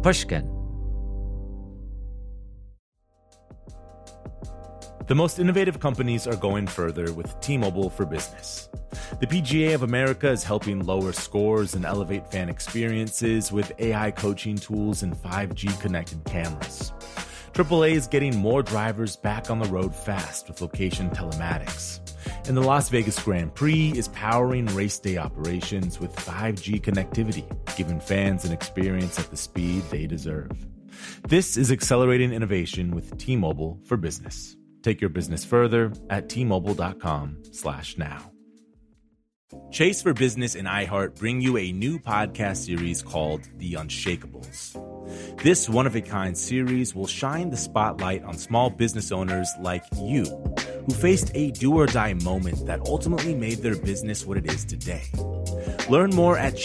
Pushkin. The most innovative companies are going further with T-Mobile for Business. The PGA of America is helping lower scores and elevate fan experiences with AI coaching tools and 5G connected cameras. AAA is getting more drivers back on the road fast with location telematics. And the Las Vegas Grand Prix is powering race day operations with 5G connectivity, giving fans an experience at the speed they deserve. This is accelerating innovation with T-Mobile for Business. Take your business further at T-Mobile.com/now. Chase for Business and iHeart bring you a new podcast series called The Unshakables. This one-of-a-kind series will shine the spotlight on small business owners like you, who faced a do-or-die moment that ultimately made their business what it is today. Learn more at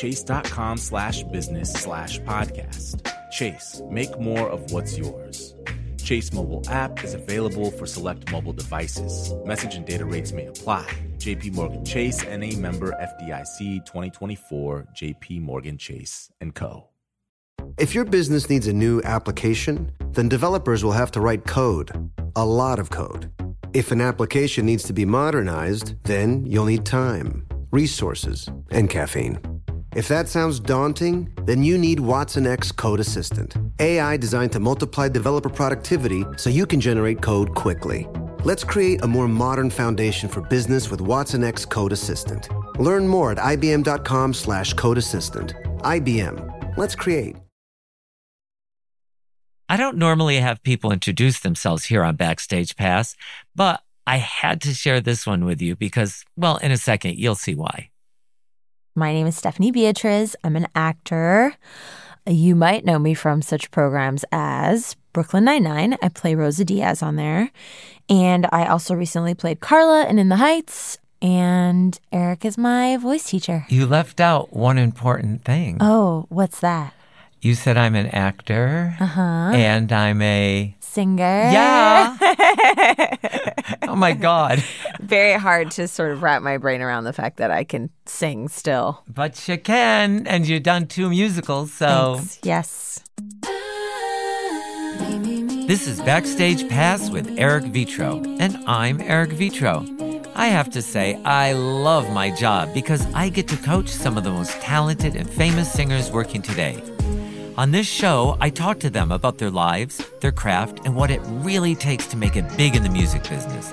chase.com/business/podcast. Chase, make more of what's yours. Chase mobile app is available for select mobile devices. Message and data rates may apply. JP Morgan Chase, N.A. member FDIC 2024, JP Morgan Chase & Co. If your business needs a new application, then developers will have to write code, a lot of code. If an application needs to be modernized, then you'll need time, resources, and caffeine. If that sounds daunting, then you need Watson X Code Assistant, AI designed to multiply developer productivity so you can generate code quickly. Let's create a more modern foundation for business with Watson X Code Assistant. Learn more at ibm.com/code assistant. IBM. Let's create. I don't normally have people introduce themselves here on Backstage Pass, but I had to share this one with you because, well, in a second, you'll see why. My name is Stephanie Beatriz. I'm an actor. You might know me from such programs as Brooklyn Nine-Nine. I play Rosa Diaz on there. And I also recently played Carla in the Heights. And Eric is my voice teacher. You left out one important thing. Oh, what's that? You said I'm an actor. And I'm a... singer. Yeah. Oh, my God. Very hard to sort of wrap my brain around the fact that I can sing still. But you can, and you've done 2 musicals, so... Thanks. Yes. This is Backstage Pass with Eric Vitro, and I'm Eric Vitro. I have to say, I love my job because I get to coach some of the most talented and famous singers working today. On this show, I talk to them about their lives, their craft, and what it really takes to make it big in the music business.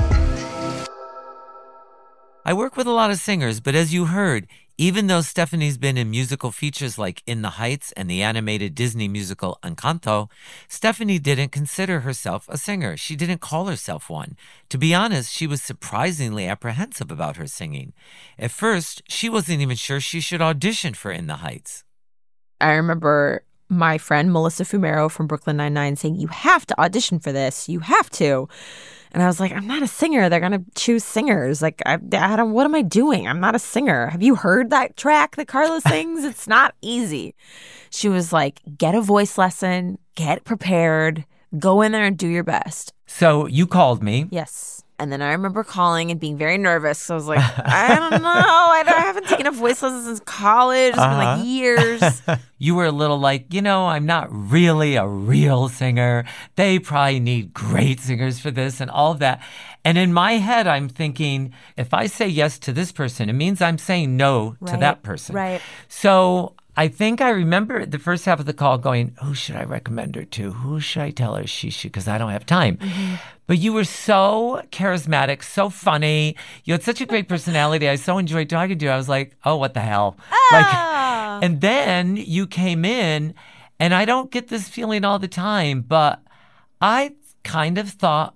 I work with a lot of singers, but as you heard, even though Stephanie's been in musical features like In the Heights and the animated Disney musical Encanto, Stephanie didn't consider herself a singer. She didn't call herself one. To be honest, she was surprisingly apprehensive about her singing. At first, she wasn't even sure she should audition for In the Heights. I remember my friend Melissa Fumero from Brooklyn Nine-Nine saying, you have to audition for this. You have to. And I was like, I'm not a singer. They're going to choose singers. Like, I don't, what am I doing? I'm not a singer. Have you heard that track that Carla sings? It's not easy. She was like, get a voice lesson, get prepared, go in there and do your best. So you called me. Yes. And then I remember calling and being very nervous. So I was like, I don't know. I haven't taken a voice lesson since college. It's been like years. You were a little like, I'm not really a real singer. They probably need great singers for this and all of that. And in my head, I'm thinking, if I say yes to this person, it means I'm saying no to that person. Right. So I think I remember the first half of the call going, who should I recommend her to? Who should I tell her she should? Because I don't have time. Mm-hmm. But you were so charismatic, so funny. You had such a great personality. I so enjoyed talking to you. I was like, oh, what the hell? Oh. And then you came in, and I don't get this feeling all the time, but I kind of thought,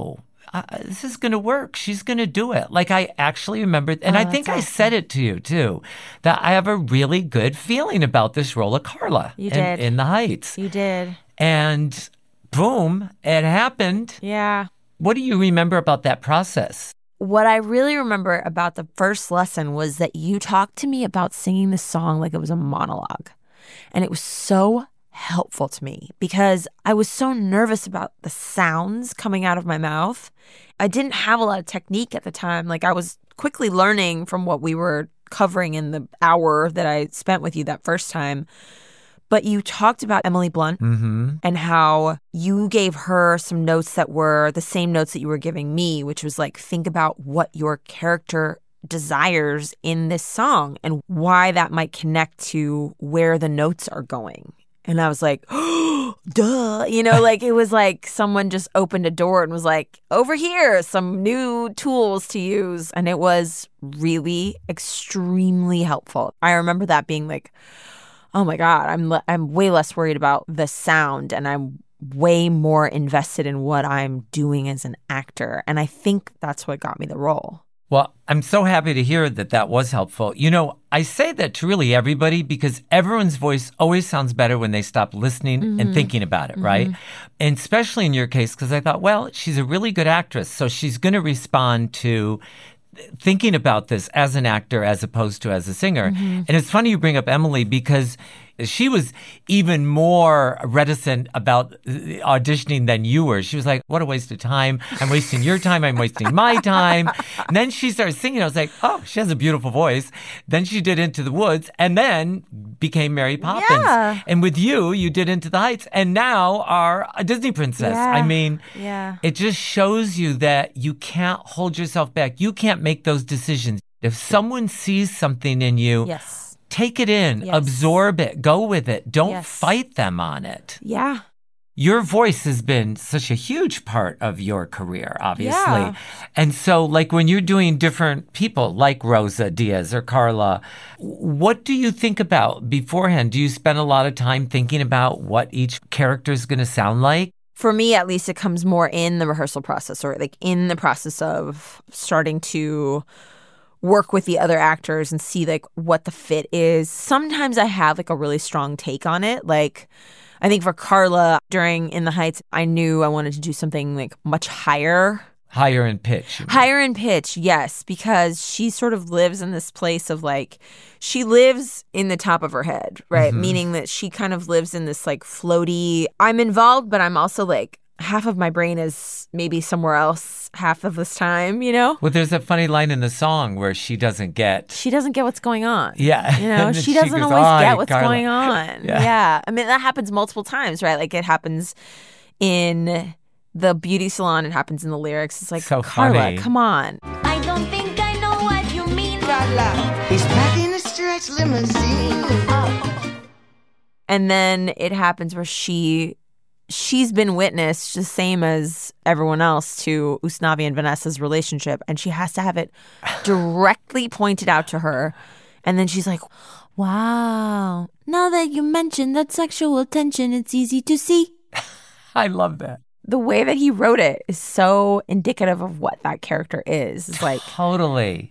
this is going to work. She's going to do it. Like, I actually remembered, and I think I said it to you, too, that I have a really good feeling about this role of Carla in the Heights. You did. And boom, it happened. Yeah. What do you remember about that process? What I really remember about the first lesson was that you talked to me about singing the song like it was a monologue. And it was so helpful to me because I was so nervous about the sounds coming out of my mouth. I didn't have a lot of technique at the time. Like, I was quickly learning from what we were covering in the hour that I spent with you that first time. But you talked about Emily Blunt and how you gave her some notes that were the same notes that you were giving me, which was like, think about what your character desires in this song and why that might connect to where the notes are going. And I was like, oh, duh. You know, like it was like someone just opened a door and was like, over here, some new tools to use. And it was really extremely helpful. I remember that being like, oh my God, I'm way less worried about the sound and I'm way more invested in what I'm doing as an actor. And I think that's what got me the role. Well, I'm so happy to hear that that was helpful. You know, I say that to really everybody because everyone's voice always sounds better when they stop listening and thinking about it, right? And especially in your case, because I thought, well, she's a really good actress, so she's going to respond to thinking about this as an actor as opposed to as a singer. And it's funny you bring up Emily because she was even more reticent about auditioning than you were. She was like, what a waste of time. I'm wasting your time. I'm wasting my time. And then she started singing. I was like, oh, she has a beautiful voice. Then she did Into the Woods and then became Mary Poppins. Yeah. And with you did Into the Heights and now are a Disney princess. Yeah. I mean, Yeah. it just shows you that you can't hold yourself back. You can't make those decisions. If someone sees something in you, Yes. take it in, Yes. absorb it, go with it. Don't Yes. fight them on it. Yeah. Your voice has been such a huge part of your career, obviously. Yeah. And so, like, when you're doing different people, like Rosa Diaz or Carla, what do you think about beforehand? Do you spend a lot of time thinking about what each character is going to sound like? For me, at least, it comes more in the rehearsal process or like in the process of starting to work with the other actors and see like what the fit is. Sometimes I have like a really strong take on it. Like I think for Carla during In the Heights, I knew I wanted to do something like much higher. Higher in pitch. Higher in pitch, yes, because she sort of lives in this place of like, she lives in the top of her head, right? Meaning that she kind of lives in this like floaty, I'm involved, but I'm also like, half of my brain is maybe somewhere else half of this time, you know? Well, there's a funny line in the song where she doesn't get what's going on. Yeah. You know, And then she doesn't goes, always "Hi, get what's Carla." going on. Yeah. Yeah. I mean, that happens multiple times, right? Like it happens in the beauty salon. It happens in the lyrics. It's like, So Carla, funny. come on. I don't think I know what you mean. He's back in a stretch limousine. And then it happens where she's been witness, the same as everyone else, to Usnavi and Vanessa's relationship. And she has to have it directly pointed out to her. And then she's like, wow, now that you mentioned that sexual tension, it's easy to see. I love that. The way that he wrote it is so indicative of what that character is. It's like, Totally.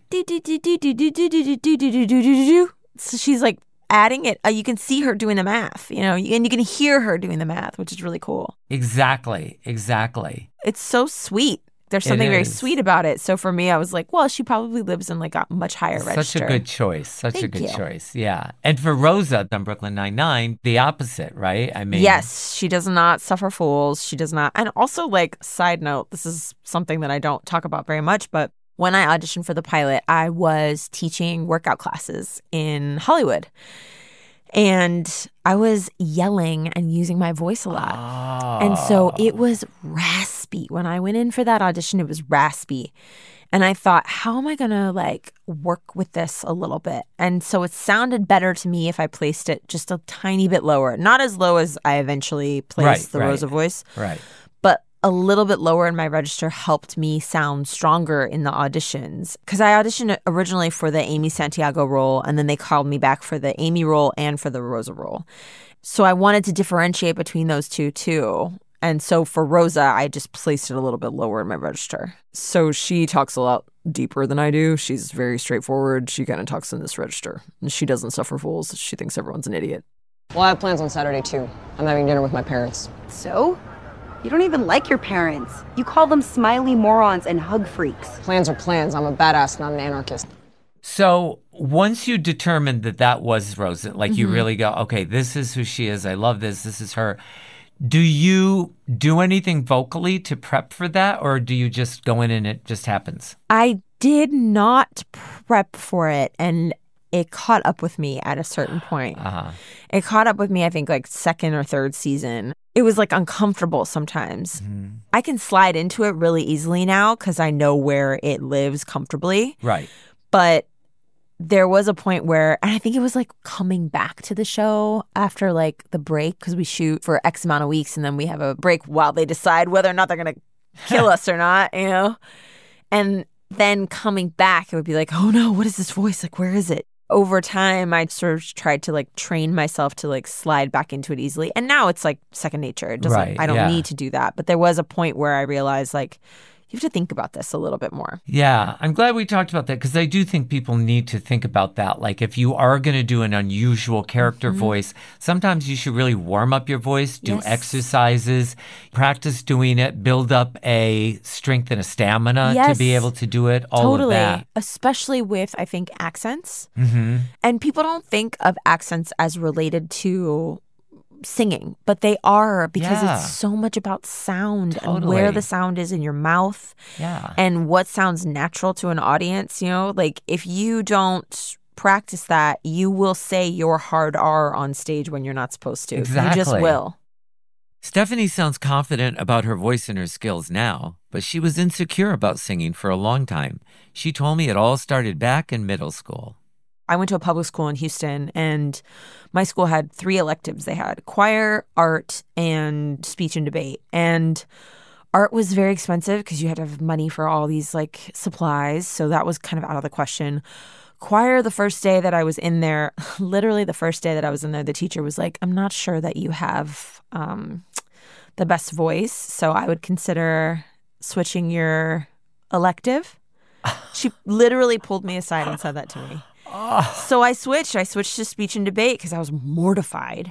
so she's like adding it. You can see her doing the math, you know, and you can hear her doing the math, which is really cool. Exactly. It's so sweet. There's It something very is. sweet about it. So for me, I was like, well, she probably lives in like a much higher register. Such a good choice. Such a Thank good you. choice. Yeah. And for Rosa on Brooklyn Nine-Nine, the opposite, right? I mean, Yes, she does not suffer fools. She does not. And also, like, side note, this is something that I don't talk about very much, but when I auditioned for the pilot, I was teaching workout classes in Hollywood. And I was yelling and using my voice a lot. And so it was raspy. When I went in for that audition, it was raspy. And I thought, how am I going to like work with this a little bit? And so it sounded better to me if I placed it just a tiny bit lower. Not as low as I eventually placed the right. Rosa voice, Right. but a little bit lower in my register helped me sound stronger in the auditions. Because I auditioned originally for the Amy Santiago role, and then they called me back for the Amy role and for the Rosa role. So I wanted to differentiate between those two too. And so for Rosa, I just placed it a little bit lower in my register. So she talks a lot deeper than I do. She's very straightforward. She kind of talks in this register. And she doesn't suffer fools. She thinks everyone's an idiot. Well, I have plans on Saturday, too. I'm having dinner with my parents. So? You don't even like your parents. You call them smiley morons and hug freaks. Plans are plans. I'm a badass, not an anarchist. So once you determined that that was Rosa, like you really go, okay, this is who she is. I love this. This is her. Do you do anything vocally to prep for that, or do you just go in and it just happens? I did not prep for it. And it caught up with me at a certain point. It caught up with me, I think, like second or third season. It was like uncomfortable sometimes. I can slide into it really easily now because I know where it lives comfortably. Right. But there was a point where, and I think it was like coming back to the show after like the break, because we shoot for X amount of weeks and then we have a break while they decide whether or not they're going to kill us or not, you know? And then coming back, it would be like, oh no, what is this voice? Like, where is it? Over time, I sort of tried to like train myself to like slide back into it easily. And now it's like second nature. It doesn't, I don't need to do that. But there was a point where I realized like, you have to think about this a little bit more. Yeah, I'm glad we talked about that because I do think people need to think about that. Like if you are going to do an unusual character voice, sometimes you should really warm up your voice, do exercises, practice doing it, build up a strength and a stamina to be able to do it, all of that. Especially with, I think, accents. And people don't think of accents as related to singing, but they are because it's so much about sound and where the sound is in your mouth and what sounds natural to an audience. You know, like if you don't practice that, you will say your hard R on stage when you're not supposed to. Exactly. You just will. Stephanie sounds confident about her voice and her skills now, but she was insecure about singing for a long time. She told me it all started back in middle school. I went to a public school in Houston, and my school had 3 electives. They had choir, art, and speech and debate. And art was very expensive because you had to have money for all these like supplies. So that was kind of out of the question. Choir, the first day that I was in there, literally the first day that I was in there, the teacher was like, I'm not sure that you have the best voice. So I would consider switching your elective. She literally pulled me aside and said that to me. So I switched to speech and debate because I was mortified.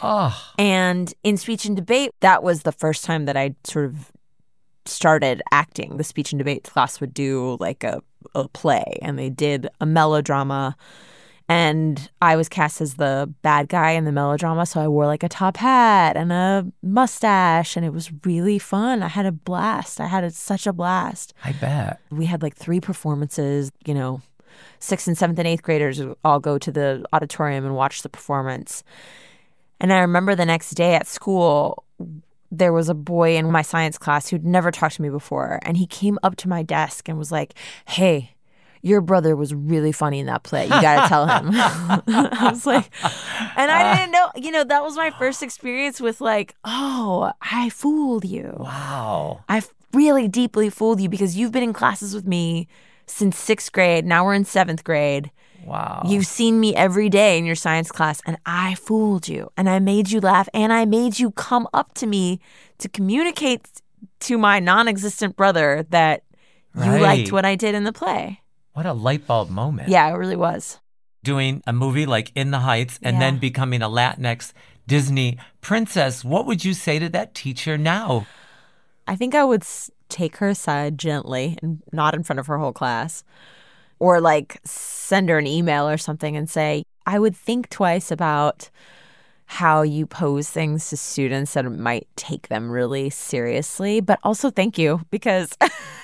And in speech and debate, that was the first time that I sort of started acting. The speech and debate class would do like a play, and they did a melodrama. And I was cast as the bad guy in the melodrama, so I wore like a top hat and a mustache, and it was really fun. I had a blast. Such a blast. I bet. We had like 3 performances, you know. 6th and 7th and 8th graders would all go to the auditorium and watch the performance. And I remember the next day at school, there was a boy in my science class who'd never talked to me before. And he came up to my desk and was like, hey, your brother was really funny in that play. You got to tell him. I was like, and I didn't know, you know, that was my first experience with like, oh, I fooled you. Wow. I really deeply fooled you because you've been in classes with me since 6th grade. Now we're in 7th grade. Wow. You've seen me every day in your science class, and I fooled you, and I made you laugh, and I made you come up to me to communicate to my non-existent brother that you liked what I did in the play. What a light bulb moment. Yeah, it really was. Doing a movie like In the Heights and then becoming a Latinx Disney princess, what would you say to that teacher now? I think I would take her aside gently and not in front of her whole class, or like send her an email or something and say, I would think twice about how you pose things to students that might take them really seriously, but also thank you because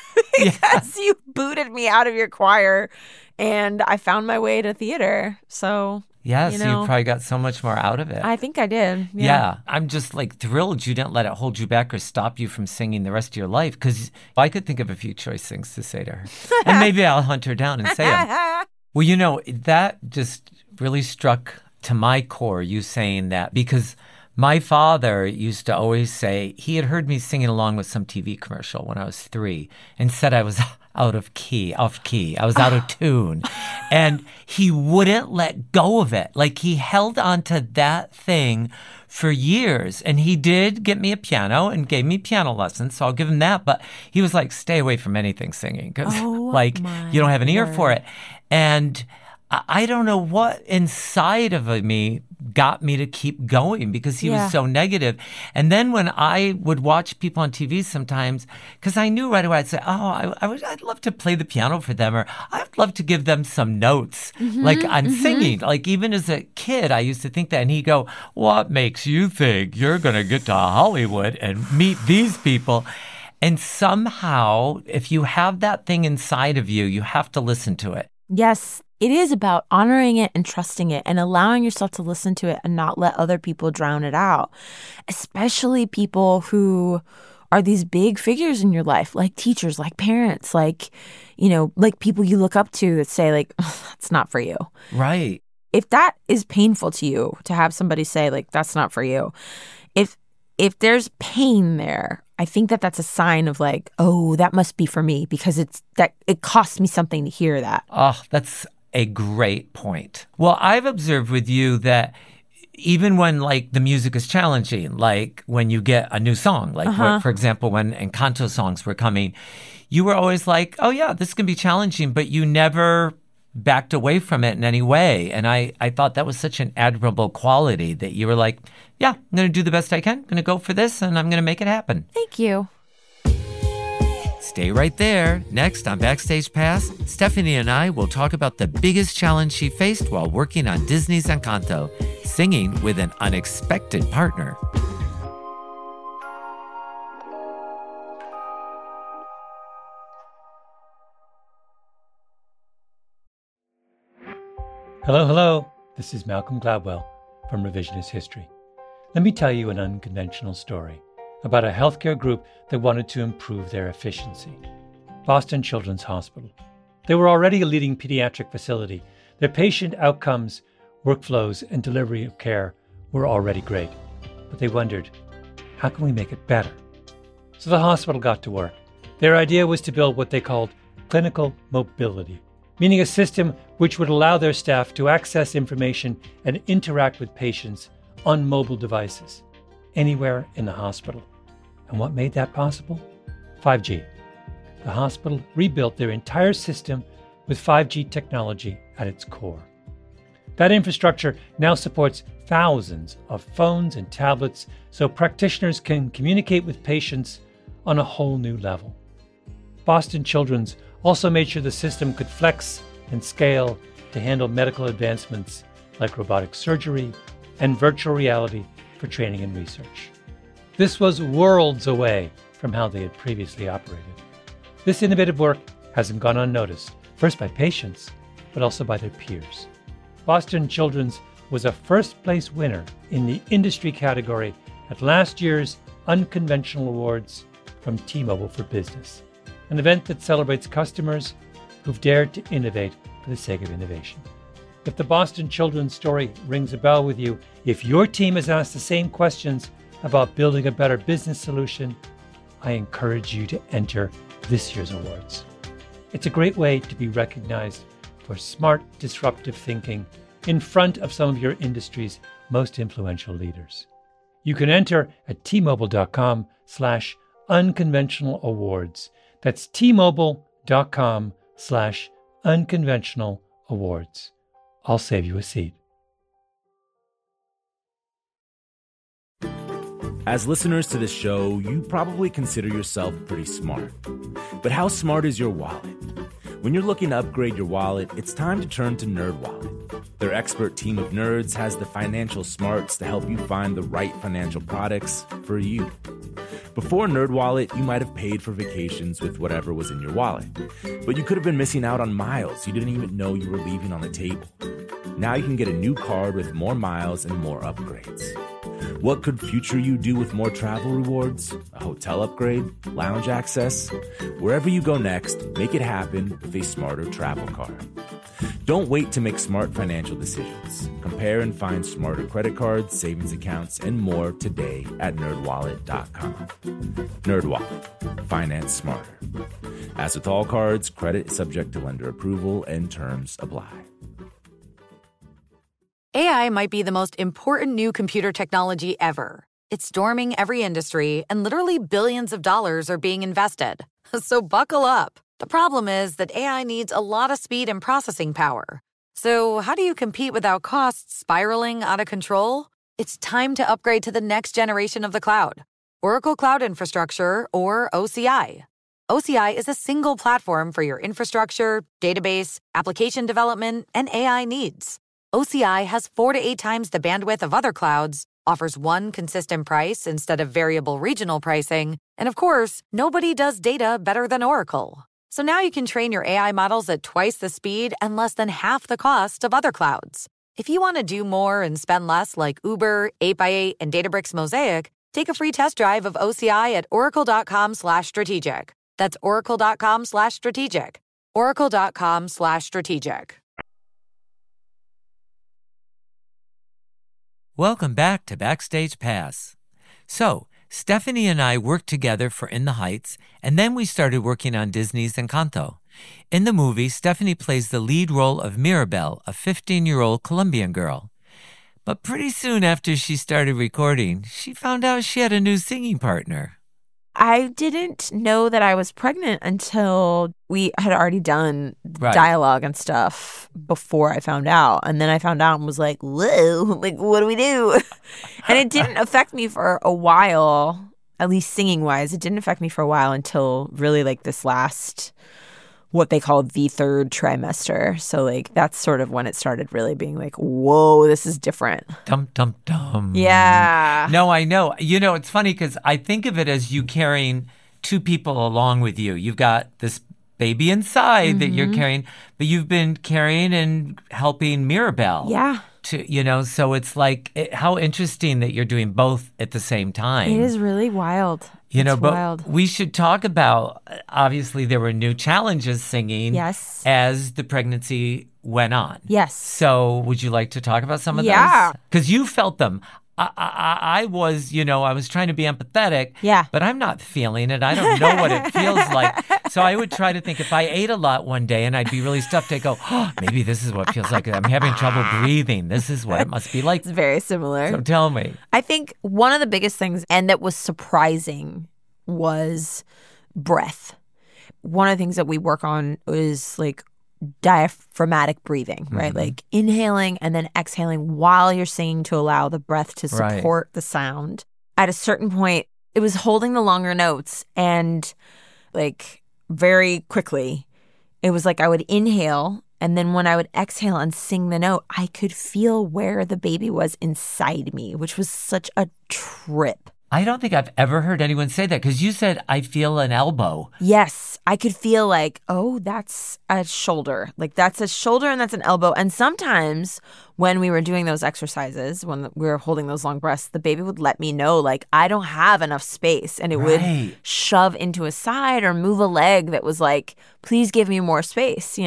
you booted me out of your choir and I found my way to theater. So yes, you know, you probably got so much more out of it. I think I did. Yeah. I'm just like thrilled you didn't let it hold you back or stop you from singing the rest of your life, because I could think of a few choice things to say to her. And maybe I'll hunt her down and say them. Well, you know, that just really struck to my core, you saying that, because my father used to always say he had heard me singing along with some TV commercial when I was 3 and said I was off key. I was out of tune. And he wouldn't let go of it. Like he held on to that thing for years. And he did get me a piano and gave me piano lessons. So I'll give him that. But he was like, stay away from anything singing because you don't have an ear for it. And I don't know what inside of me got me to keep going because he was so negative. And then when I would watch people on TV sometimes, because I knew right away, I'd say, oh, I'd love to play the piano for them, or I'd love to give them some notes, like on singing. Like even as a kid, I used to think that. And he'd go, what makes you think you're going to get to Hollywood and meet these people? And somehow, if you have that thing inside of you, you have to listen to it. Yes, it is about honoring it and trusting it and allowing yourself to listen to it and not let other people drown it out, especially people who are these big figures in your life, like teachers, like parents, like, like people you look up to that say, like, that's not for you. Right. If that is painful to you to have somebody say, like, that's not for you, if there's pain there, I think that that's a sign of like, oh, that must be for me because it costs me something to hear that. Oh, that's a great point. Well, I've observed with you that even when like the music is challenging, like when you get a new song, like for example, when Encanto songs were coming, you were always like, oh yeah, this can be challenging, but you never backed away from it in any way. And I thought that was such an admirable quality that you were like, yeah, I'm going to do the best I can. I'm going to go for this and I'm going to make it happen. Thank you. Stay right there. Next on Backstage Pass, Stephanie and I will talk about the biggest challenge she faced while working on Disney's Encanto, singing with an unexpected partner. Hello, hello. This is Malcolm Gladwell from Revisionist History. Let me tell you an unconventional story about a healthcare group that wanted to improve their efficiency. Boston Children's Hospital. They were already a leading pediatric facility. Their patient outcomes, workflows, and delivery of care were already great. But they wondered, how can we make it better? So the hospital got to work. Their idea was to build what they called clinical mobility, meaning a system which would allow their staff to access information and interact with patients on mobile devices, anywhere in the hospital. And what made that possible? 5G. The hospital rebuilt their entire system with 5G technology at its core. That infrastructure now supports thousands of phones and tablets so practitioners can communicate with patients on a whole new level. Boston Children's also made sure the system could flex and scale to handle medical advancements like robotic surgery and virtual reality for training and research. This was worlds away from how they had previously operated. This innovative work hasn't gone unnoticed, first by patients, but also by their peers. Boston Children's was a first-place winner in the industry category at last year's Unconventional Awards from T-Mobile for Business, an event that celebrates customers who've dared to innovate for the sake of innovation. If the Boston Children's story rings a bell with you, if your team has asked the same questions about building a better business solution, I encourage you to enter this year's awards. It's a great way to be recognized for smart, disruptive thinking in front of some of your industry's most influential leaders. You can enter at tmobile.com/unconventional awards. That's tmobile.com/unconventional awards. I'll save you a seat. As listeners to this show, you probably consider yourself pretty smart. But how smart is your wallet? When you're looking to upgrade your wallet, it's time to turn to NerdWallet. Their expert team of nerds has the financial smarts to help you find the right financial products for you. Before NerdWallet, you might have paid for vacations with whatever was in your wallet. But you could have been missing out on miles you didn't even know you were leaving on the table. Now you can get a new card with more miles and more upgrades. What could future you do with more travel rewards? A hotel upgrade? Lounge access? Wherever you go next, make it happen with a smarter travel card. Don't wait to make smart financial decisions. Compare and find smarter credit cards, savings accounts, and more today at NerdWallet.com. NerdWallet. Finance smarter. As with all cards, credit is subject to lender approval and terms apply. AI might be the most important new computer technology ever. It's storming every industry, and literally billions of dollars are being invested. So buckle up. The problem is that AI needs a lot of speed and processing power. So how do you compete without costs spiraling out of control? It's time to upgrade to the next generation of the cloud. Oracle Cloud Infrastructure, or OCI. OCI is a single platform for your infrastructure, database, application development, and AI needs. OCI has 4 to 8 times the bandwidth of other clouds, offers one consistent price instead of variable regional pricing, and of course, nobody does data better than Oracle. So now you can train your AI models at twice the speed and less than half the cost of other clouds. If you want to do more and spend less like Uber, 8x8, and Databricks Mosaic, take a free test drive of OCI at oracle.com/strategic. That's oracle.com/strategic. oracle.com/strategic. Welcome back to Backstage Pass. So, Stephanie and I worked together for In the Heights, and then we started working on Disney's Encanto. In the movie, Stephanie plays the lead role of Mirabel, a 15-year-old Colombian girl. But pretty soon after she started recording, she found out she had a new singing partner. I didn't know that I was pregnant until we had already done dialogue and stuff before I found out. And then I found out and was like, whoa, like, what do we do? And it didn't affect me for a while, at least singing-wise. It didn't affect me for a while until really like this last, what they call the third trimester. So like that's sort of when it started really being like, whoa, this is different. Dum, dum, dum. Yeah. No, I know. You know, it's funny because I think of it as you carrying two people along with you. You've got this baby inside that you're carrying, but you've been carrying and helping Mirabel. Yeah. So it's like, how interesting that you're doing both at the same time. It is really wild. But wild. We should talk about, obviously, there were new challenges singing as the pregnancy went on. Yes. So would you like to talk about some of those? Yeah. Because you felt them. I was, I was trying to be empathetic. Yeah. But I'm not feeling it. I don't know what it feels like. So I would try to think if I ate a lot one day and I'd be really stuffed, I'd go, oh, maybe this is what it feels like. I'm having trouble breathing. This is what it must be like. It's very similar. So tell me. I think one of the biggest things, and that was surprising, was breath. One of the things that we work on is like diaphragmatic breathing, right? Like inhaling and then exhaling while you're singing to allow the breath to support the sound. At a certain point, it was holding the longer notes, and like very quickly, it was like I would inhale, and then when I would exhale and sing the note, I could feel where the baby was inside me, which was such a trip. I don't think I've ever heard anyone say that, because you said, I feel an elbow. Yes. I could feel like, oh, that's a shoulder. Like that's a shoulder and that's an elbow. And sometimes when we were doing those exercises, when we were holding those long breaths, the baby would let me know, like, I don't have enough space. And it would shove into a side or move a leg that was like, please give me more space,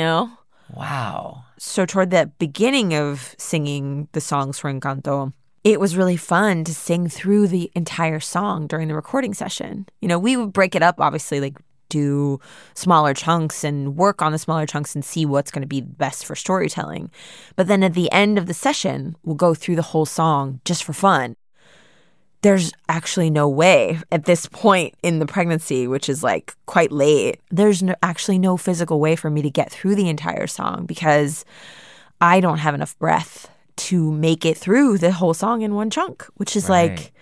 Wow. So toward the beginning of singing the songs for Encanto, it was really fun to sing through the entire song during the recording session. We would break it up, obviously, like do smaller chunks and work on the smaller chunks and see what's going to be best for storytelling. But then at the end of the session, we'll go through the whole song just for fun. There's actually no way at this point in the pregnancy, which is like quite late, there's actually no physical way for me to get through the entire song because I don't have enough breath to make it through the whole song in one chunk, which is like,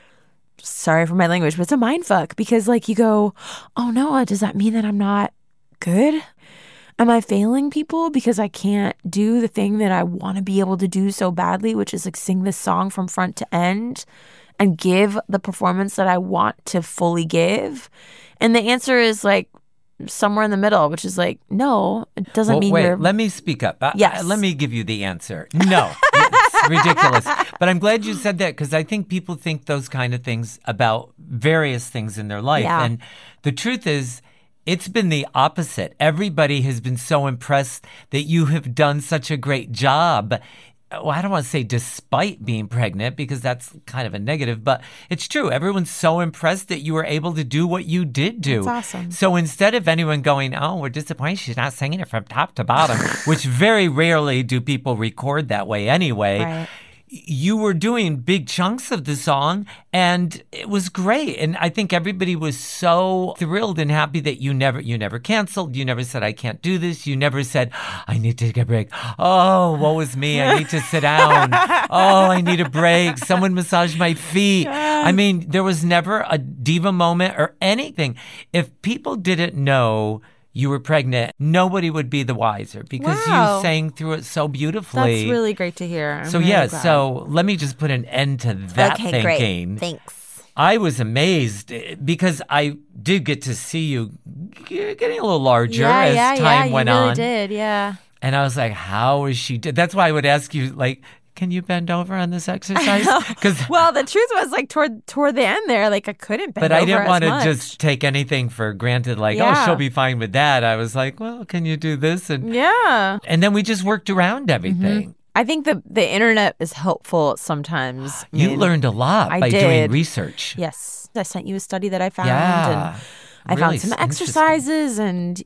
sorry for my language, but it's a mind fuck because like you go, oh no, does that mean that I'm not good? Am I failing people because I can't do the thing that I want to be able to do so badly, which is like sing this song from front to end and give the performance that I want to fully give? And the answer is like somewhere in the middle, which is like, no, it doesn't mean you're... Let me speak up. Yes. Let me give you the answer. No, it's ridiculous. But I'm glad you said that because I think people think those kind of things about various things in their life. Yeah. And the truth is, it's been the opposite. Everybody has been so impressed that you have done such a great job. Well, I don't want to say despite being pregnant because that's kind of a negative, but it's true. Everyone's so impressed that you were able to do what you did do. That's awesome. So instead of anyone going, oh, we're disappointed she's not singing it from top to bottom, which very rarely do people record that way anyway. Right. You were doing big chunks of the song, and it was great. And I think everybody was so thrilled and happy that you never canceled. You never said, I can't do this. You never said, I need to take a break. Oh, woe is me. I need to sit down. Oh, I need a break. Someone massage my feet. I mean, there was never a diva moment or anything. If people didn't know you were pregnant, nobody would be the wiser because you sang through it so beautifully. That's really great to hear. So let me just put an end to that thinking. Great. Thanks. I was amazed because I did get to see you getting a little larger as time went on. You really did, yeah. And I was like, how is she? That's why I would ask you, like, can you bend over on this exercise? Well, the truth was, like, toward the end there, like, I couldn't bend over. But I didn't want to much. just take anything for granted, like, oh, she'll be fine with that. I was like, well, can you do this? And then we just worked around everything. Mm-hmm. I think the internet is helpful sometimes. You learned a lot by doing research. Yes. I sent you a study that I found. Yeah. And I found some exercises and,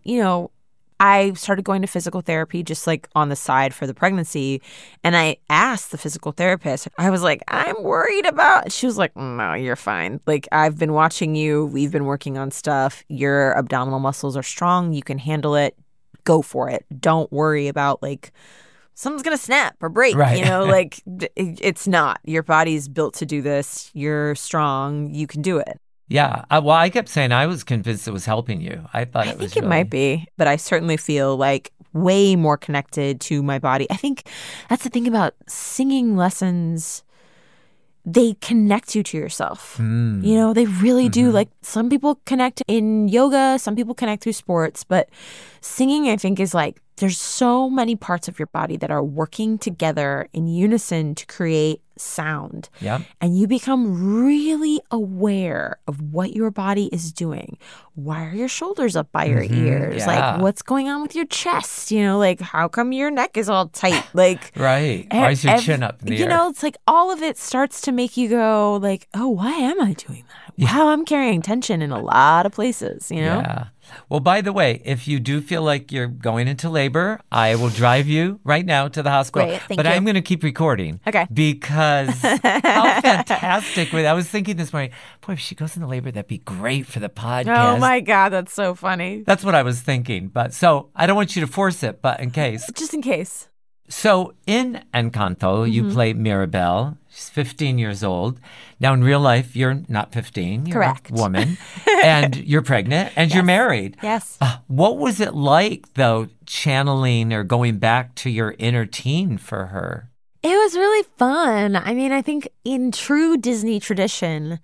I started going to physical therapy just like on the side for the pregnancy. And I asked the physical therapist, I was like, I'm worried about. She was like, no, you're fine. Like, I've been watching you. We've been working on stuff. Your abdominal muscles are strong. You can handle it. Go for it. Don't worry about like something's going to snap or break. Right. Like it's not. Your body's built to do this. You're strong. You can do it. Yeah. Well, I kept saying I was convinced it was helping you. I thought it was. I think it might be, but I certainly feel like way more connected to my body. I think that's the thing about singing lessons. They connect you to yourself. They really do. Like some people connect in yoga, some people connect through sports, but singing, I think, is like there's so many parts of your body that are working together in unison to create sound. Yeah. And you become really aware of what your body is doing. Why are your shoulders up by your ears? Yeah. Like, what's going on with your chest? Like, how come your neck is all tight? Like, right. Why is your chin up in the air? It's like all of it starts to make you go like, oh, why am I doing that? Wow, I'm carrying tension in a lot of places, Yeah. Well, by the way, if you do feel like you're going into labor, I will drive you right now to the hospital. Great, thank but you. I'm going to keep recording. Okay. Because how fantastic. I was thinking this morning, boy, if she goes into labor, that'd be great for the podcast. Oh, my God, that's so funny. That's what I was thinking. But so I don't want you to force it, but in case. Just in case. So in Encanto, you play Mirabel. She's 15 years old. Now, in real life, you're not 15. You're Correct. a woman. And you're pregnant and you're married. Yes. What was it like, though, channeling or going back to your inner teen for her? It was really fun. I mean, I think in true Disney tradition,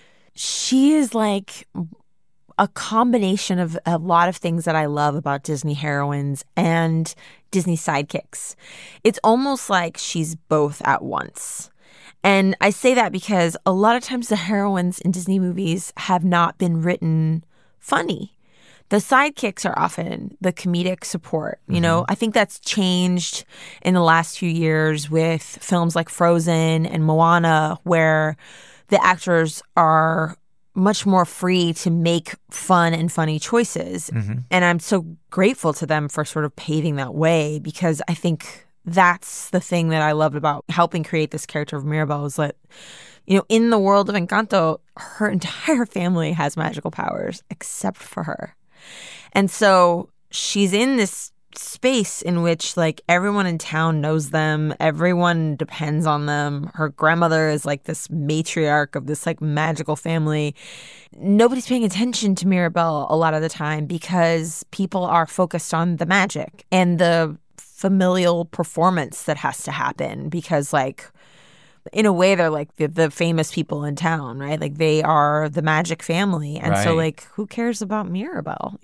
she is like a combination of a lot of things that I love about Disney heroines and Disney sidekicks. It's almost like she's both at once. And I say that because a lot of times the heroines in Disney movies have not been written funny. The sidekicks are often the comedic support. I think that's changed in the last few years with films like Frozen and Moana, where the actors are much more free to make fun and funny choices. And I'm so grateful to them for sort of paving that way, because I think that's the thing that I loved about helping create this character of Mirabel is that, in the world of Encanto, her entire family has magical powers except for her. And so she's in this space in which like everyone in town knows them, everyone depends on them. Her grandmother is like this matriarch of this like magical family. Nobody's paying attention to Mirabel a lot of the time because people are focused on the magic and the familial performance that has to happen, because like in a way they're like the famous people in town, right? Like they are the magic family. And so like who cares about Mirabel,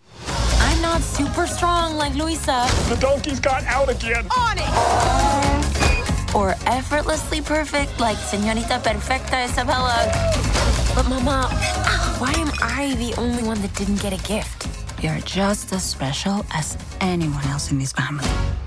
I'm not super strong like Luisa. The donkey's got out again. On it! Or effortlessly perfect like Señorita Perfecta Isabella. But Mama, why am I the only one that didn't get a gift? You're just as special as anyone else in this family.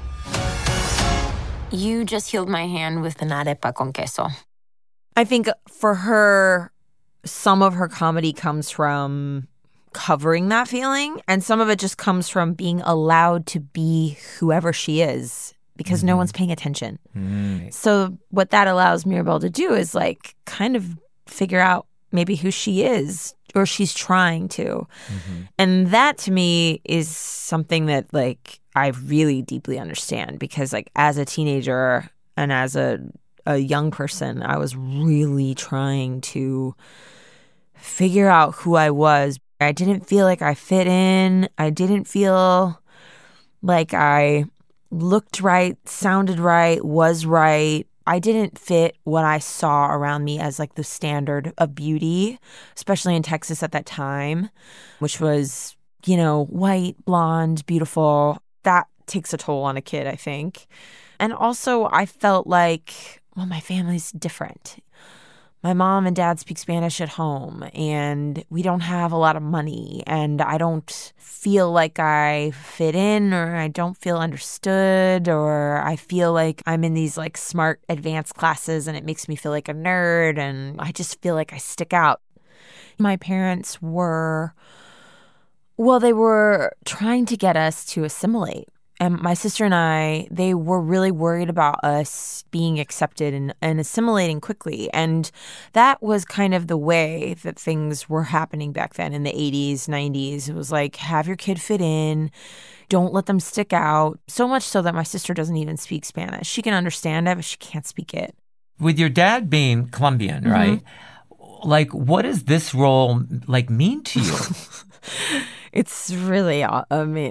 You just healed my hand with an arepa con queso. I think for her, some of her comedy comes from covering that feeling, and some of it just comes from being allowed to be whoever she is because no one's paying attention. So what that allows Mirabel to do is like kind of figure out maybe who she is, or she's trying to. And that to me is something that like I really deeply understand, because like as a teenager and as a young person, I was really trying to figure out who I was. I didn't feel like I fit in. I didn't feel like I looked right, sounded right, was right. I didn't fit what I saw around me as like the standard of beauty, especially in Texas at that time, which was, you know, white, blonde, beautiful. That takes a toll on a kid, I think. And also I felt like, well, my family's different. My mom and dad speak Spanish at home, and we don't have a lot of money, and I don't feel like I fit in, or I don't feel understood, or I feel like I'm in these like smart advanced classes and it makes me feel like a nerd, and I just feel like I stick out. My parents were, well, they were trying to get us to assimilate. And my sister and I, they were really worried about us being accepted and assimilating quickly. And that was kind of the way that things were happening back then in the 80s, 90s. It was like, have your kid fit in. Don't let them stick out. So much so that my sister doesn't even speak Spanish. She can understand it, but she can't speak it. With your dad being Colombian, right? Like, what does this role, like, mean to you? It's really, I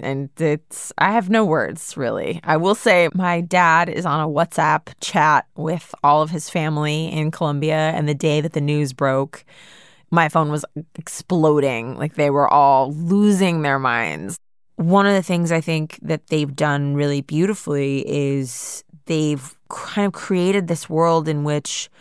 have no words, really. I will say my dad is on a WhatsApp chat with all of his family in Colombia, and the day that the news broke, my phone was exploding. Like, they were all losing their minds. One of the things I think that they've done really beautifully is they've kind of created this world in which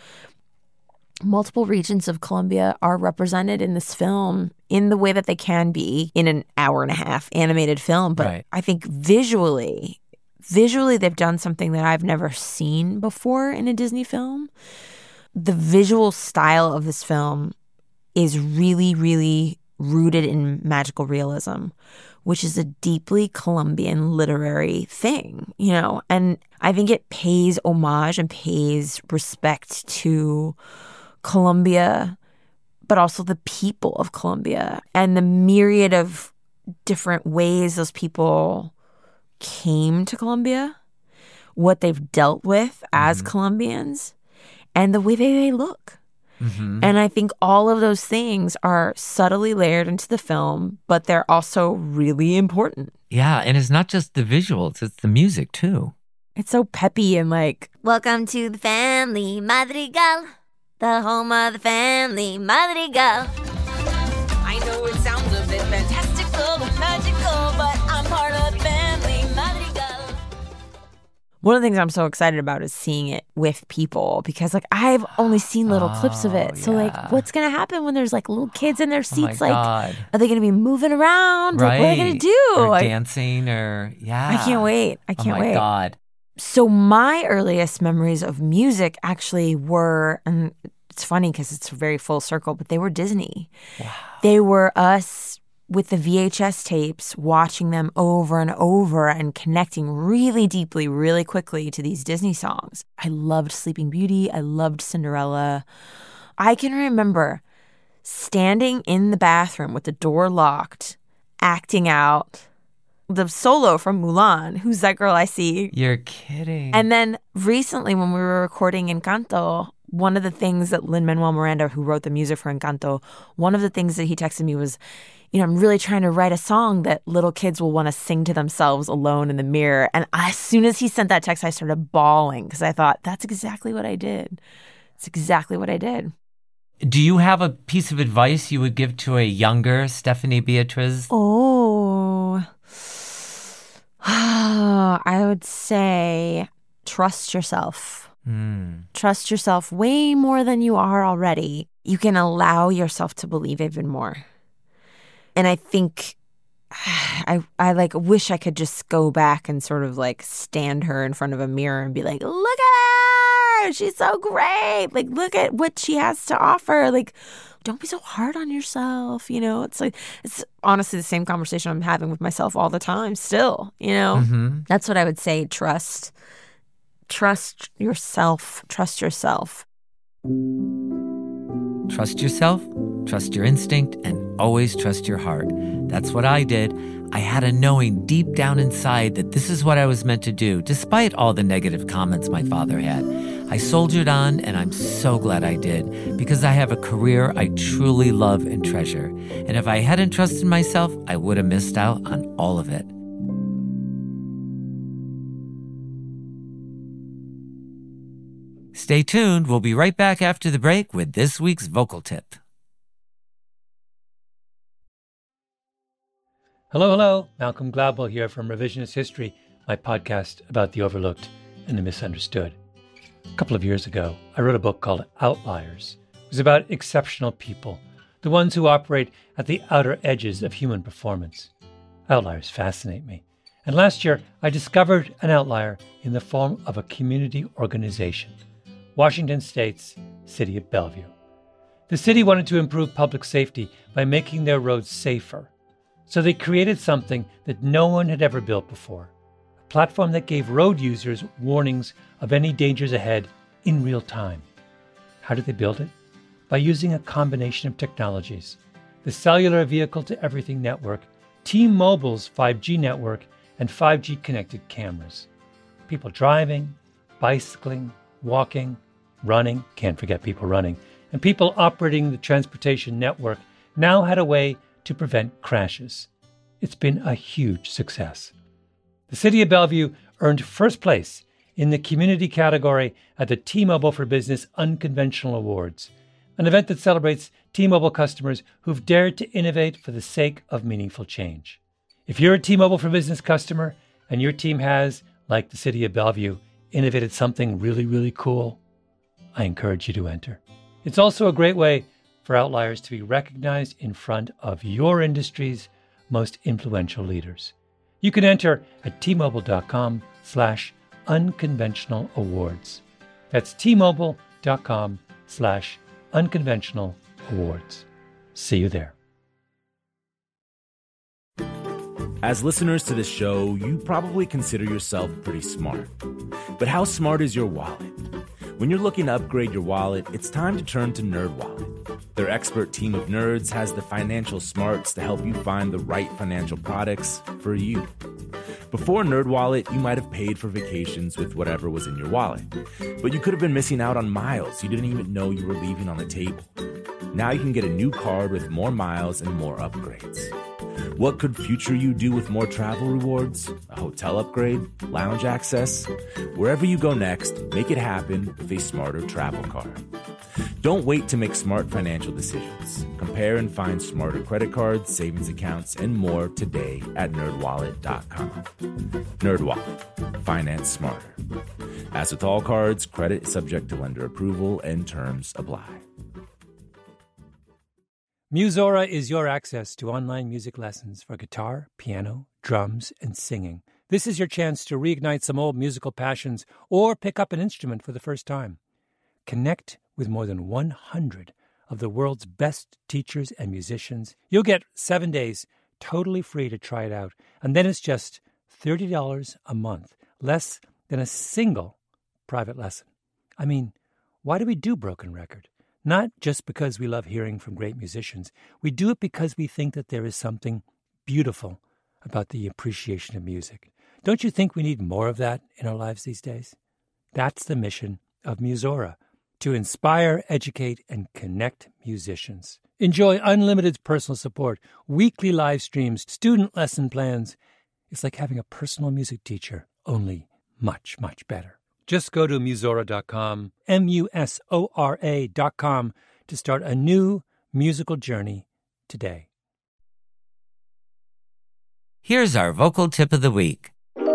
multiple regions of Colombia are represented in this film in the way that they can be in an hour-and-a-half animated film. But I think visually they've done something that I've never seen before in a Disney film. The visual style of this film is really, really rooted in magical realism, which is a deeply Colombian literary thing, you know? And I think it pays homage and pays respect to Colombia, but also the people of Colombia and the myriad of different ways those people came to Colombia, what they've dealt with as Colombians, and the way they look. And I think all of those things are subtly layered into the film, but they're also really important. Yeah, and it's not just the visuals, it's the music too. It's so peppy and like, welcome to the family Madrigal, the home of the family Madrigal. I know it sounds a bit fantastical, magical, but I'm part of the family Madrigal. One of the things I'm so excited about is seeing it with people, because like I've only seen little clips of it. So like, what's gonna happen when there's like little kids in their seats? Like, are they gonna be moving around? Like, what are they gonna do? Or like, dancing, or I can't wait. I can't wait. Oh my God. So my earliest memories of music actually were, and it's funny because it's very full circle, but they were Disney. Wow. They were us with the VHS tapes, watching them over and over and connecting really deeply, really quickly to these Disney songs. I loved Sleeping Beauty. I loved Cinderella. I can remember standing in the bathroom with the door locked, acting out the solo from Mulan, Who's That Girl I See? You're kidding. And then recently when we were recording Encanto, one of the things that Lin-Manuel Miranda, who wrote the music for Encanto, one of the things that he texted me was, you know, I'm really trying to write a song that little kids will want to sing to themselves alone in the mirror. And as soon as he sent that text, I started bawling because I thought, that's exactly what I did. It's exactly what I did. Do you have a piece of advice you would give to a younger Stephanie Beatriz? Oh, I would say trust yourself. Trust yourself way more than you are already. You can allow yourself to believe even more. And I think I like wish I could just go back and sort of like stand her in front of a mirror and be like, look at her. She's so great. Like, look at what she has to offer. Like, don't be so hard on yourself. You know, it's like, it's honestly the same conversation I'm having with myself all the time still, you know? That's what I would say. Trust yourself. Trust yourself. Trust yourself, trust your instinct, and always trust your heart. That's what I did. I had a knowing deep down inside that this is what I was meant to do, despite all the negative comments my father had. I soldiered on, and I'm so glad I did, because I have a career I truly love and treasure. And if I hadn't trusted myself, I would have missed out on all of it. Stay tuned. We'll be right back after the break with this week's vocal tip. Hello. Malcolm Gladwell here from Revisionist History, my podcast about the overlooked and the misunderstood. A couple of years ago, I wrote a book called Outliers. It was about exceptional people, the ones who operate at the outer edges of human performance. Outliers fascinate me. And last year, I discovered an outlier in the form of a community organization, Washington State's City of Bellevue. The city wanted to improve public safety by making their roads safer. So they created something that no one had ever built before, a platform that gave road users warnings of any dangers ahead in real time. How did they build it? By using a combination of technologies: the Cellular Vehicle to Everything network, T-Mobile's 5G network, and 5G connected cameras. People driving, bicycling, walking, running, can't forget people running, and people operating the transportation network now had a way to prevent crashes. It's been a huge success. The City of Bellevue earned first place in the community category at the T-Mobile for Business Unconventional Awards, an event that celebrates T-Mobile customers who've dared to innovate for the sake of meaningful change. If you're a T-Mobile for Business customer and your team has, like the City of Bellevue, innovated something really, really cool, I encourage you to enter. It's also a great way for outliers to be recognized in front of your industry's most influential leaders. You can enter at tmobile.com/unconventional awards. That's tmobile.com/unconventional awards. See you there. As listeners to this show, you probably consider yourself pretty smart. But how smart is your wallet? When you're looking to upgrade your wallet, it's time to turn to NerdWallet. Their expert team of nerds has the financial smarts to help you find the right financial products for you. Before NerdWallet, you might have paid for vacations with whatever was in your wallet. But you could have been missing out on miles you didn't even know you were leaving on the table. Now you can get a new card with more miles and more upgrades. What could future you do with more travel rewards? A hotel upgrade? Lounge access? Wherever you go next, make it happen with a smarter travel card. Don't wait to make smart financial decisions. Compare and find smarter credit cards, savings accounts, and more today at nerdwallet.com. NerdWallet. Finance smarter. As with all cards, credit is subject to lender approval and terms apply. Musora is your access to online music lessons for guitar, piano, drums, and singing. This is your chance to reignite some old musical passions or pick up an instrument for the first time. Connect with more than 100 of the world's best teachers and musicians. You'll get 7 days totally free to try it out, and then it's just $30 a month, less than a single private lesson. I mean, why do we do Broken Record? Not just because we love hearing from great musicians. We do it because we think that there is something beautiful about the appreciation of music. Don't you think we need more of that in our lives these days? That's the mission of Musora, to inspire, educate, and connect musicians. Enjoy unlimited personal support, weekly live streams, student lesson plans. It's like having a personal music teacher, only much, much better. Just go to Musora.com, Musora.com, to start a new musical journey today. Here's our vocal tip of the week.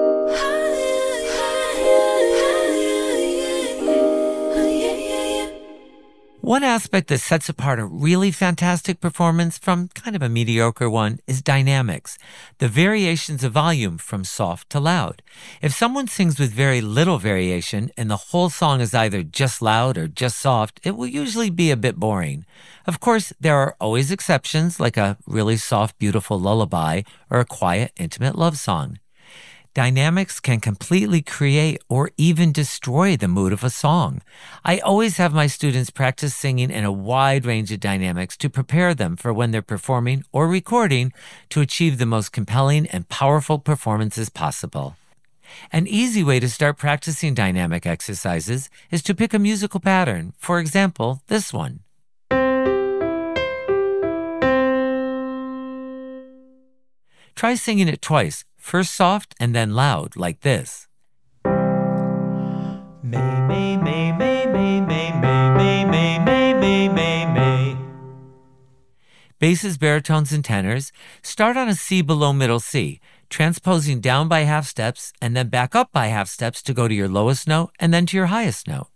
One aspect that sets apart a really fantastic performance from kind of a mediocre one is dynamics, the variations of volume from soft to loud. If someone sings with very little variation and the whole song is either just loud or just soft, it will usually be a bit boring. Of course, there are always exceptions, like a really soft, beautiful lullaby or a quiet, intimate love song. Dynamics can completely create or even destroy the mood of a song. I always have my students practice singing in a wide range of dynamics to prepare them for when they're performing or recording to achieve the most compelling and powerful performances possible. An easy way to start practicing dynamic exercises is to pick a musical pattern. For example, this one. Try singing it twice. First soft and then loud, like this. May, may, may, may, basses, baritones, and tenors, start on a C below middle C, transposing down by half steps and then back up by half steps to go to your lowest note and then to your highest note.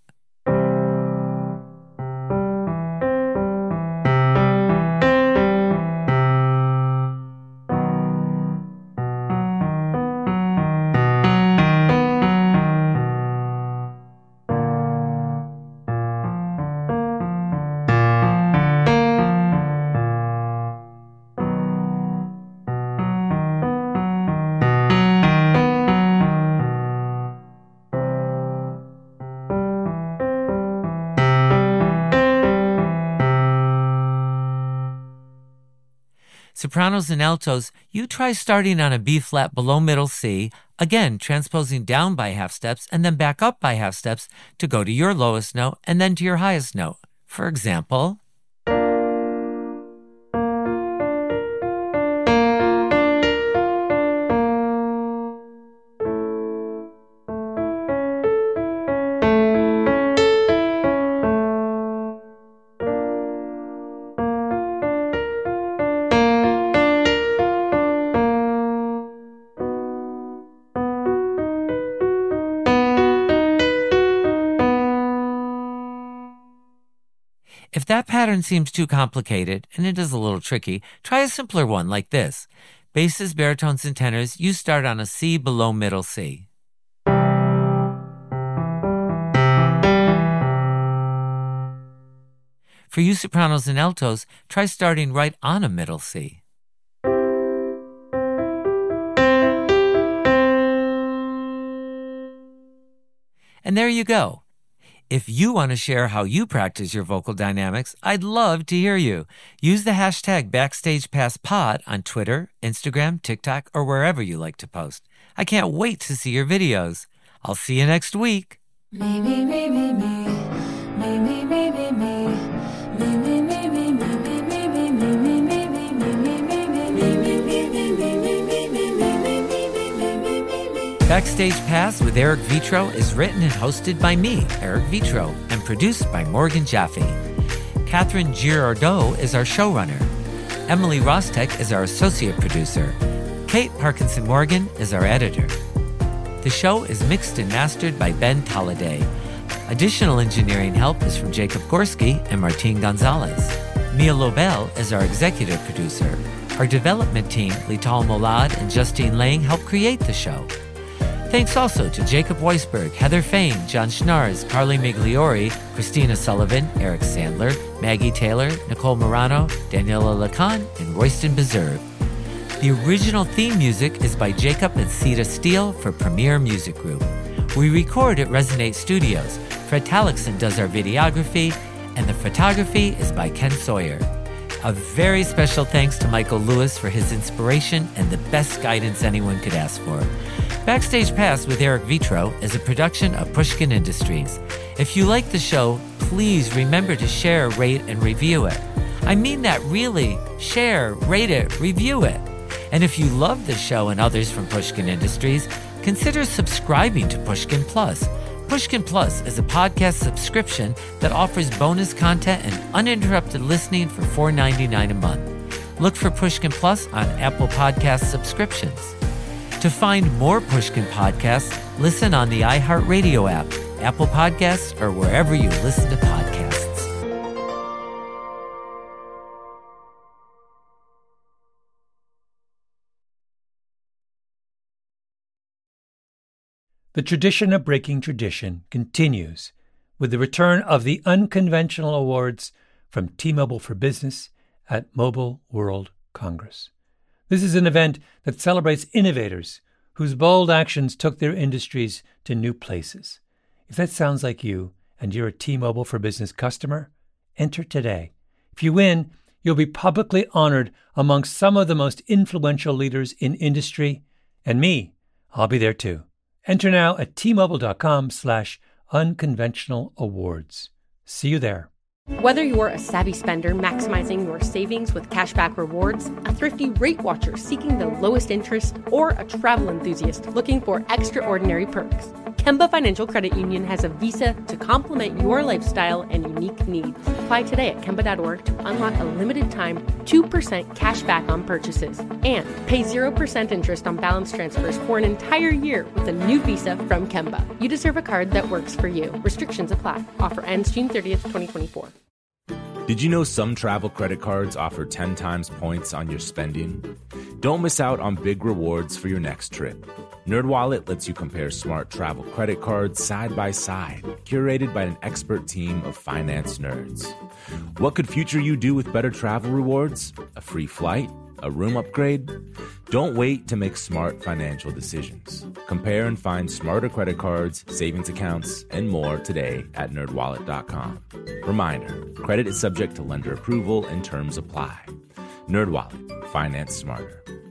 Sopranos and altos, you try starting on a B flat below middle C, again transposing down by half steps and then back up by half steps to go to your lowest note and then to your highest note. For example, if that pattern seems too complicated, and it is a little tricky, try a simpler one like this. Basses, baritones, and tenors, you start on a C below middle C. For you sopranos and altos, try starting right on a middle C. And there you go. If you want to share how you practice your vocal dynamics, I'd love to hear you. Use the hashtag BackstagePassPod on Twitter, Instagram, TikTok, or wherever you like to post. I can't wait to see your videos. I'll see you next week. Me, me, me, me, me. Me, me, me, me, me. Me, me, me, me, me, me, me, me, me, me, me, me, me, me, Backstage Pass with Eric Vitro is written and hosted by me, Eric Vitro, and produced by Morgan Jaffe. Catherine Girardeau is our showrunner. Emily Rostek is our associate producer. Kate Parkinson Morgan is our editor. The show is mixed and mastered by Ben Tolliday. Additional engineering help is from Jacob Gorski and Martin Gonzalez. Mia Lobel is our executive producer. Our development team, Lital Molad and Justine Lang, help create the show. Thanks also to Jacob Weisberg, Heather Fain, John Schnarrs, Carly Migliori, Christina Sullivan, Eric Sandler, Maggie Taylor, Nicole Morano, Daniela Lacan, and Royston Beserve. The original theme music is by Jacob and Sita Steele for Premier Music Group. We record at Resonate Studios. Fred Tallickson does our videography, and the photography is by Ken Sawyer. A very special thanks to Michael Lewis for his inspiration and the best guidance anyone could ask for. Backstage Pass with Eric Vitro is a production of Pushkin Industries. If you like the show, please remember to share, rate, and review it. I mean that really. Share, rate it, review it. And if you love the show and others from Pushkin Industries, consider subscribing to Pushkin Plus. Pushkin Plus is a podcast subscription that offers bonus content and uninterrupted listening for $4.99 a month. Look for Pushkin Plus on Apple Podcast subscriptions. To find more Pushkin podcasts, listen on the iHeartRadio app, Apple Podcasts, or wherever you listen to podcasts. The tradition of breaking tradition continues with the return of the Unconventional Awards from T-Mobile for Business at Mobile World Congress. This is an event that celebrates innovators whose bold actions took their industries to new places. If that sounds like you and you're a T-Mobile for Business customer, enter today. If you win, you'll be publicly honored amongst some of the most influential leaders in industry. And me, I'll be there too. Enter now at T-Mobile.com/unconventional awards. See you there. Whether you're a savvy spender maximizing your savings with cashback rewards, a thrifty rate watcher seeking the lowest interest, or a travel enthusiast looking for extraordinary perks, Kemba Financial Credit Union has a visa to complement your lifestyle and unique needs. Apply today at Kemba.org to unlock a limited-time 2% cash back on purchases and pay 0% interest on balance transfers for an entire year with a new visa from Kemba. You deserve a card that works for you. Restrictions apply. Offer ends June 30th, 2024. Did you know some travel credit cards offer 10 times points on your spending? Don't miss out on big rewards for your next trip. NerdWallet lets you compare smart travel credit cards side by side, curated by an expert team of finance nerds. What could future you do with better travel rewards? A free flight? A room upgrade? Don't wait to make smart financial decisions. Compare and find smarter credit cards, savings accounts, and more today at NerdWallet.com. Reminder, credit is subject to lender approval and terms apply. NerdWallet, finance smarter.